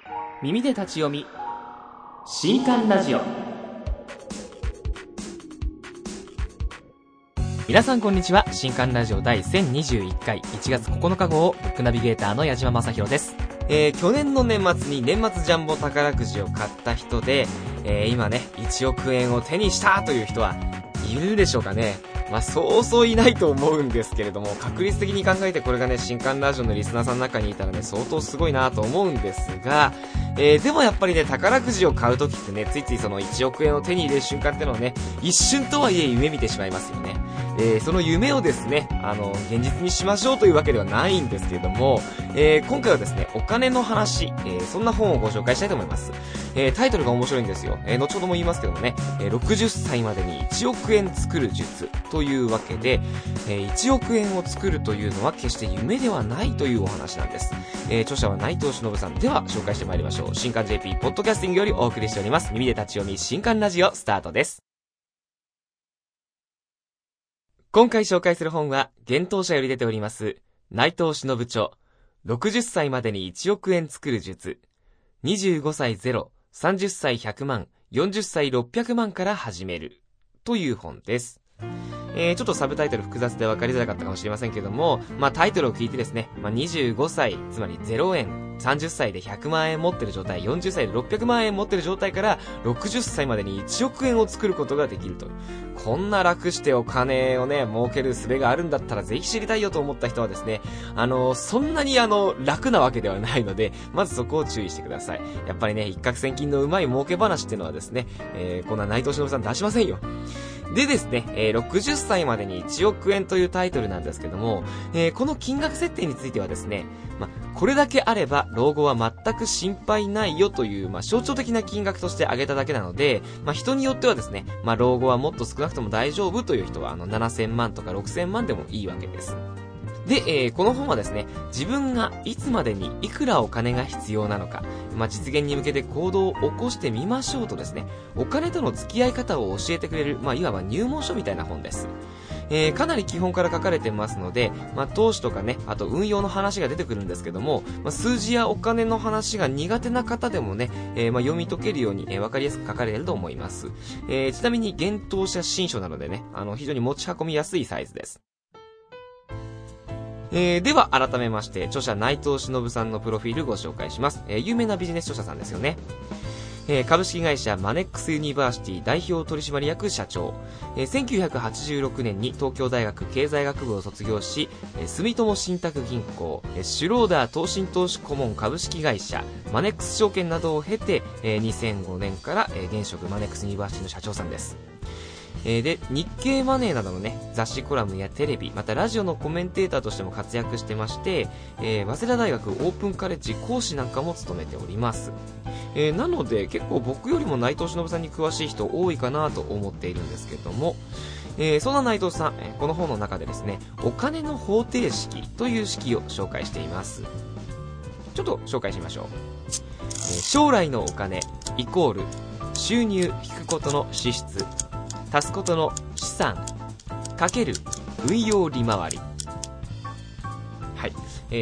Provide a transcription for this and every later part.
耳で立ち読み新刊ラジオ。皆さんこんにちは。新刊ラジオ第1021回1月9日号、ブックナビゲーターの矢島正宏です。去年の年末に年末ジャンボ宝くじを買った人で、今ね1億円を手にしたという人はいるでしょうかね。そうそういないと思うんですけれども、確率的に考えてこれがね新刊ラジオのリスナーさんの中にいたらね相当すごいなと思うんですが、でもやっぱりね宝くじを買うときってねついついその1億円を手に入れる瞬間ってのをね一瞬とはいえ夢見てしまいますよね。その夢をですね現実にしましょうというわけではないんですけれども、今回はですねお金の話、そんな本をご紹介したいと思います。タイトルが面白いんですよ。後ほども言いますけどもね、60歳までに1億円作る術というわけで、1億円を作るというのは決して夢ではないというお話なんです。著者は内藤忍さん。では紹介してまいりましょう。新刊 JP ポッドキャスティングよりお送りしております耳で立ち読み新刊ラジオスタートです。今回紹介する本は幻冬舎より出ております内藤忍著60歳までに1億円作る術、25歳0、30歳100万、40歳600万から始めるという本です。ちょっとサブタイトル複雑で分かりづらかったかもしれませんけども、タイトルを聞いてですね、25歳、つまり0円、30歳で100万円持ってる状態、40歳で600万円持ってる状態から60歳までに1億円を作ることができるという。こんな楽してお金をね、儲ける術があるんだったらぜひ知りたいよと思った人はですね、そんなに楽なわけではないので、まずそこを注意してください。やっぱりね、一攫千金のうまい儲け話っていうのはですね、こんな内藤忍さん出しませんよ。でですね、60歳までに1億円というタイトルなんですけども、この金額設定についてはですね、これだけあれば老後は全く心配ないよという、象徴的な金額として挙げただけなので、人によってはですね、老後はもっと少なくとも大丈夫という人は7000万とか6000万でもいいわけです。で、この本はですね、自分がいつまでにいくらお金が必要なのか、実現に向けて行動を起こしてみましょうとですね、お金との付き合い方を教えてくれる、いわば入門書みたいな本です。かなり基本から書かれてますので、投資とかね、あと運用の話が出てくるんですけども、数字やお金の話が苦手な方でもね、読み解けるように、わかりやすく書かれていると思います。ちなみに幻冬舎新書なのでね、非常に持ち運びやすいサイズです。では改めまして著者内藤忍さんのプロフィールご紹介します。有名なビジネス著者さんですよね。株式会社マネックスユニバーシティ代表取締役社長、1986年に東京大学経済学部を卒業し、住友信託銀行、シュローダー投信投資顧問株式会社マネックス証券などを経て、2005年から現職マネックスユニバーシティの社長さんです。で、日経マネーなどのね、雑誌コラムやテレビ、またラジオのコメンテーターとしても活躍してまして、早稲田大学オープンカレッジ講師なんかも務めております。なので、結構僕よりも内藤忍さんに詳しい人多いかなと思っているんですけども、そんな内藤さん、この本の中でですね、お金の方程式という式を紹介しています。ちょっと紹介しましょう。将来のお金イコール収入引くことの支出足すことの資産かける運用利回り、はい、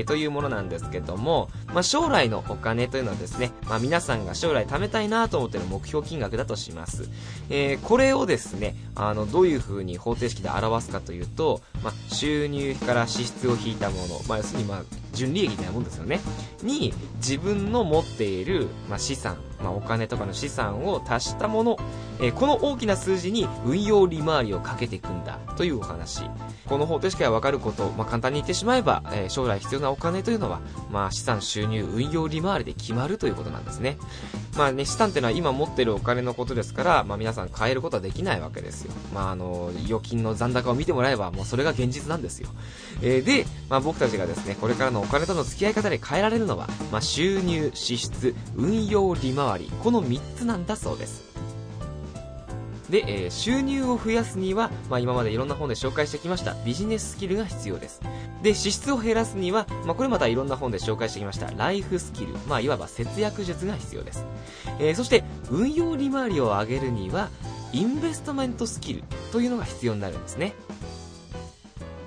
というものなんですけども、将来のお金というのはですね、皆さんが将来貯めたいなと思っている目標金額だとします。これをですね、どういう風に方程式で表すかというと、収入から支出を引いたもの、要するに純利益みたいなもんですよね。に自分の持っている、資産、お金とかの資産を足したもの、この大きな数字に運用利回りをかけていくんだというお話。この方程式が分かること、簡単に言ってしまえば、将来必要なお金というのは、資産収入運用利回りで決まるということなんですね。資産っていうのは今持っているお金のことですから、皆さん変えることはできないわけですよ。預金の残高を見てもらえばもうそれが現実なんですよ。で、僕たちがですねこれからのお金との付き合い方で変えられるのは、収入、支出、運用利回り、この3つなんだそうです。で、収入を増やすには、今までいろんな本で紹介してきましたビジネススキルが必要です。で、支出を減らすには、これまたいろんな本で紹介してきましたライフスキル、いわば節約術が必要です。そして運用利回りを上げるにはインベストメントスキルというのが必要になるんですね。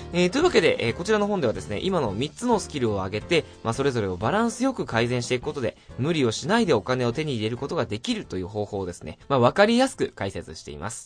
というわけで、こちらの本ではですね、今の3つのスキルを上げて、それぞれをバランスよく改善していくことで、無理をしないでお金を手に入れることができるという方法をですね、わかりやすく解説しています。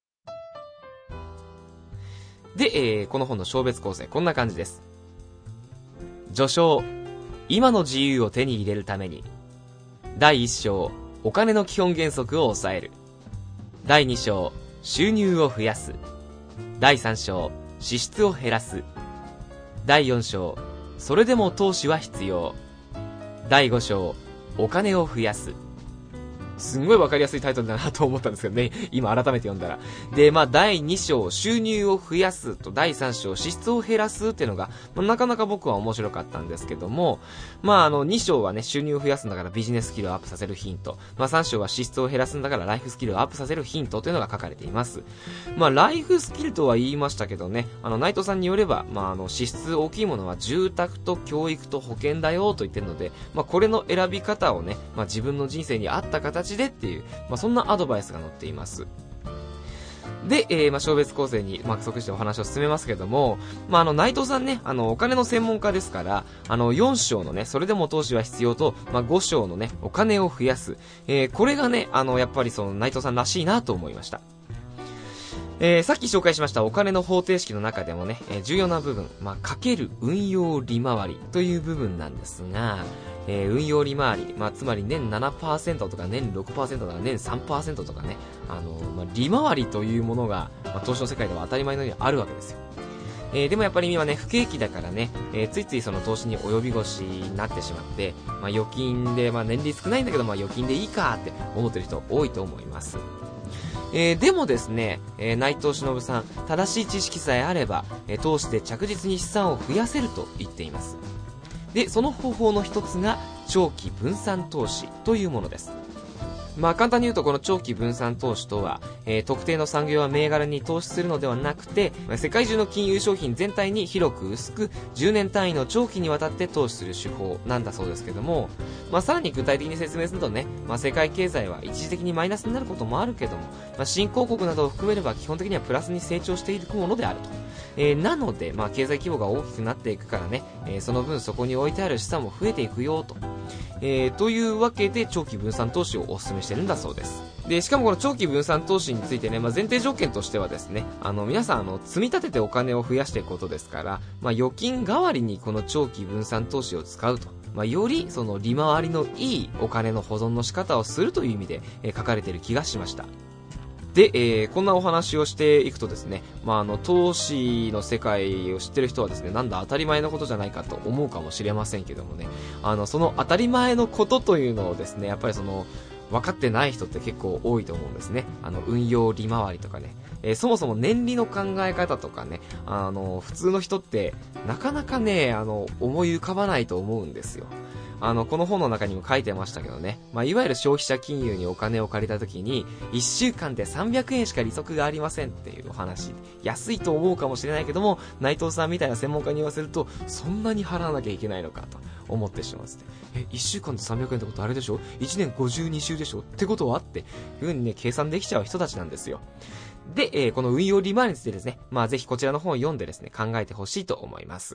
で、この本の小別構成、こんな感じです。序章、今の自由を手に入れるために。第1章、お金の基本原則を抑える。第2章、収入を増やす。第3章、支出を減らす。第4章、それでも投資は必要。第5章、お金を増やす。すんごいわかりやすいタイトルだなと思ったんですけどね、今改めて読んだら。で、第2章、収入を増やすと、第3章、支出を減らすっていうのが、なかなか僕は面白かったんですけども、2章はね、収入を増やすんだからビジネススキルをアップさせるヒント。3章は支出を減らすんだからライフスキルをアップさせるヒントというのが書かれています。ライフスキルとは言いましたけどね、内藤さんによれば、支出大きいものは住宅と教育と保険だよと言ってるので、これの選び方をね、自分の人生に合った形でっていう、そんなアドバイスが載っています。で、小別構成に、即してお話を進めますけども、内藤さんね、お金の専門家ですから、4章のね、それでも投資は必要と、5章のね、お金を増やす。これがね、やっぱり内藤さんらしいなと思いました。さっき紹介しましたお金の方程式の中でもね、重要な部分、かける運用利回りという部分なんですが、運用利回り、つまり年 7% とか年 6% とか年 3% とかね、利回りというものが、投資の世界では当たり前のようにあるわけですよ。でもやっぱり今ね、不景気だからね、ついついその投資に及び腰になってしまって、預金で、年利少ないんだけど、預金でいいかって思ってる人多いと思います。でもですね、内藤忍さん、正しい知識さえあれば、投資で着実に資産を増やせると言っています。で、その方法の一つが、長期分散投資というものです。簡単に言うとこの長期分散投資とは、特定の産業や銘柄に投資するのではなくて、世界中の金融商品全体に広く薄く10年単位の長期にわたって投資する手法なんだそうですけども、さらに具体的に説明するとね、世界経済は一時的にマイナスになることもあるけども、新興国などを含めれば基本的にはプラスに成長していくものであると。なので、経済規模が大きくなっていくからね、その分そこに置いてある資産も増えていくよと。というわけで長期分散投資をお勧めしてるんだそうです。で、しかもこの長期分散投資についてね、前提条件としてはですね、皆さん積み立ててお金を増やしていくことですから、預金代わりにこの長期分散投資を使うと。よりその利回りのいいお金の保存の仕方をするという意味で、書かれている気がしました。で、こんなお話をしていくとですね、投資の世界を知ってる人はですね、なんだ当たり前のことじゃないかと思うかもしれませんけどもね、その当たり前のことというのをですね、やっぱり分かってない人って結構多いと思うんですね。運用利回りとかね、そもそも年利の考え方とかね、普通の人ってなかなかね、思い浮かばないと思うんですよ。この本の中にも書いてましたけどね、いわゆる消費者金融にお金を借りた時に、1週間で300円しか利息がありませんっていうお話、安いと思うかもしれないけども、内藤さんみたいな専門家に言わせると、そんなに払わなきゃいけないのかと思ってしまうんですね。1週間で300円ってことあれでしょ ?1 年52週でしょってことはっていう風にね、計算できちゃう人たちなんですよ。で、この運用利回りについてですね、ぜひこちらの本を読んでですね、考えてほしいと思います。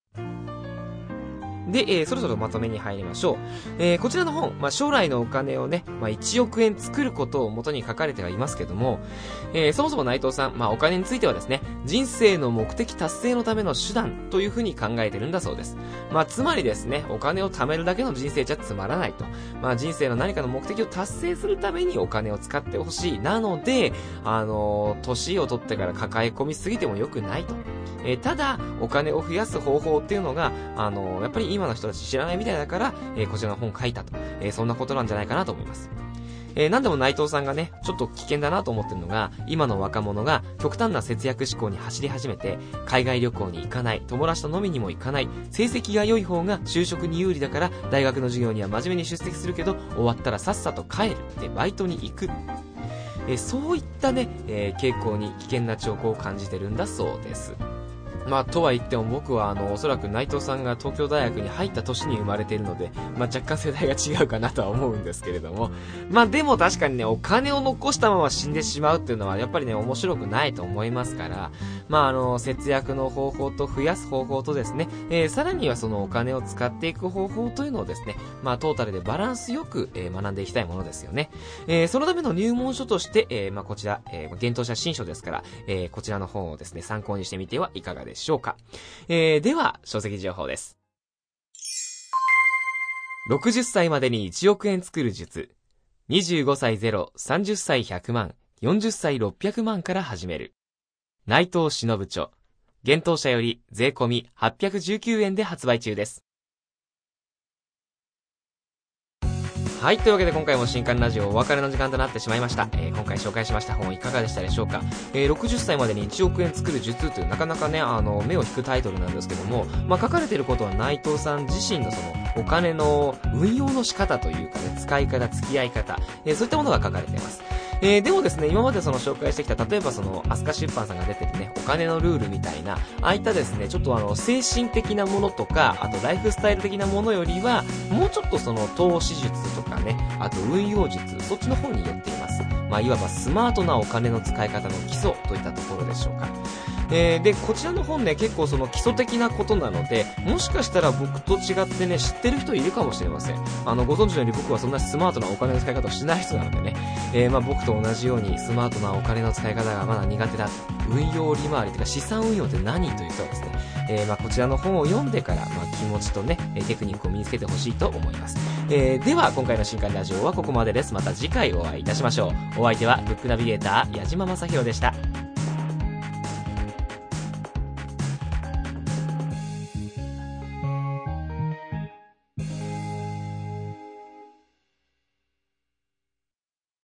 で、そろそろまとめに入りましょう。こちらの本、将来のお金をね、1億円作ることを元に書かれてはいますけども、そもそも内藤さん、お金についてはですね、人生の目的達成のための手段というふうに考えてるんだそうです。つまりですね、お金を貯めるだけの人生じゃつまらないと。人生の何かの目的を達成するためにお金を使ってほしい。なので、年を取ってから抱え込みすぎても良くないと。ただ、お金を増やす方法っていうのが、やっぱり今の人たち知らないみたいだから、こちらの本書いたと。そんなことなんじゃないかなと思います。なんでも内藤さんがね、ちょっと危険だなと思ってるのが、今の若者が極端な節約志向に走り始めて、海外旅行に行かない、友達と飲みにも行かない、成績が良い方が就職に有利だから、大学の授業には真面目に出席するけど、終わったらさっさと帰るってバイトに行く。そういったね、傾向に危険な兆候を感じてるんだそうです。とは言っても僕はおそらく内藤さんが東京大学に入った年に生まれているので、若干世代が違うかなとは思うんですけれども、でも確かにね、お金を残したまま死んでしまうっていうのはやっぱりね、面白くないと思いますから、 節約の方法と増やす方法とですね、さらにはそのお金を使っていく方法というのをですね、トータルでバランスよく、学んでいきたいものですよね。そのための入門書として、こちら、幻冬舎新書ですから、こちらの本をですね、参考にしてみてはいかがでしょうか。では、書籍情報です。60歳までに1億円作る術。25歳0、30歳100万、40歳600万から始める。内藤忍著。幻冬舎より税込み819円で発売中です。はい、というわけで今回も新刊ラジオお別れの時間となってしまいました。今回紹介しました本いかがでしたでしょうか。60歳までに1億円作る術というなかなかね、目を引くタイトルなんですけども、書かれていることは内藤さん自身のそのお金の運用の仕方というかね、使い方、付き合い方、そういったものが書かれています。でもですね、今までその紹介してきた、例えばその、飛鳥出版さんが出てるね、お金のルールみたいな、ああいったですね、ちょっと精神的なものとか、あとライフスタイル的なものよりは、もうちょっとその、投資術とかね、あと運用術、そっちの方に寄っています。いわばスマートなお金の使い方の基礎といったところでしょうか。で、こちらの本ね、結構その基礎的なことなので、もしかしたら僕と違ってね、知ってる人いるかもしれません。ご存知のように僕はそんなスマートなお金の使い方をしない人なのでね、僕と同じようにスマートなお金の使い方がまだ苦手だ。運用利回りというか資産運用って何という人はですね、こちらの本を読んでから、気持ちとね、テクニックを身につけてほしいと思います。では、今回の新刊ラジオはここまでです。また次回お会いいたしましょう。お相手は、ブックナビゲーター、矢島正宏でした。